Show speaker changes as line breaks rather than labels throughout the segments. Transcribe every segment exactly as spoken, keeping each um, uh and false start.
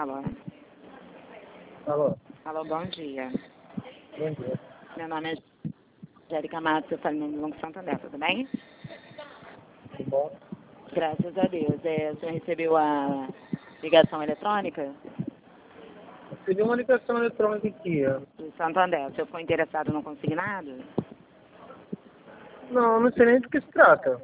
Alô?
Alô?
Alô, bom dia.
Bom dia.
Meu nome é Angélica Matos, eu falo no Banco Santander, tudo bem?
Tudo bom?
Graças a Deus. É, o senhor recebeu a ligação eletrônica
Recebi uma ligação eletrônica aqui.
do Santander? O senhor ficou interessado no consignado?
Não, não sei nem do que se trata.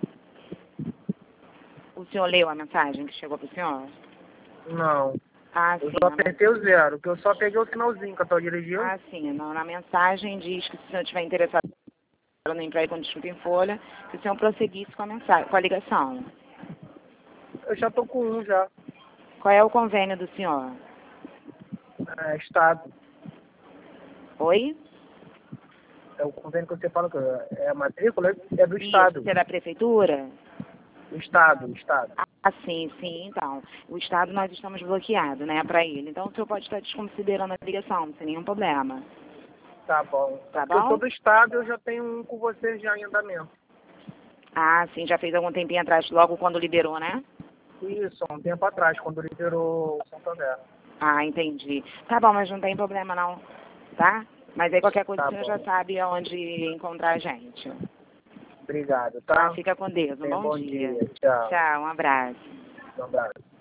O senhor leu a mensagem que chegou para o senhor?
Não.
Ah,
Eu
sim.
só
Na, men-
apertei o zero, que eu só peguei o sinalzinho que eu tô dirigindo.
ah, sim. Não, na mensagem diz que se o senhor estiver interessado no emprego com desculpa em folha, que o senhor prosseguisse com a mensagem, com a ligação.
Eu já tô com um já.
Qual é o convênio do senhor?
É, estado.
Oi?
É o convênio que você fala que é a matrícula, é do
Isso,
estado.
você é da prefeitura?
Do estado, do estado.
Ah, sim, sim, então. O Estado nós estamos bloqueados, né, para ele. Então o senhor pode estar desconsiderando a ligação, sem nenhum problema.
Tá bom.
Tá
Porque eu sou
bom?
do estado, eu já tenho um com você já em andamento.
Ah, sim, já fez algum tempinho atrás, logo quando liberou, né?
Isso, há um tempo atrás, quando liberou o Santander.
Ah, entendi. Tá bom, mas não tem problema não, tá? Mas aí qualquer coisa
Tá
o senhor já
bom.
sabe aonde encontrar a gente.
Obrigado,
Tá?
tá?
Fica com Deus. Um
Tenha um
bom
bom
dia.
dia. Tchau.
Tchau, um abraço.
Um abraço.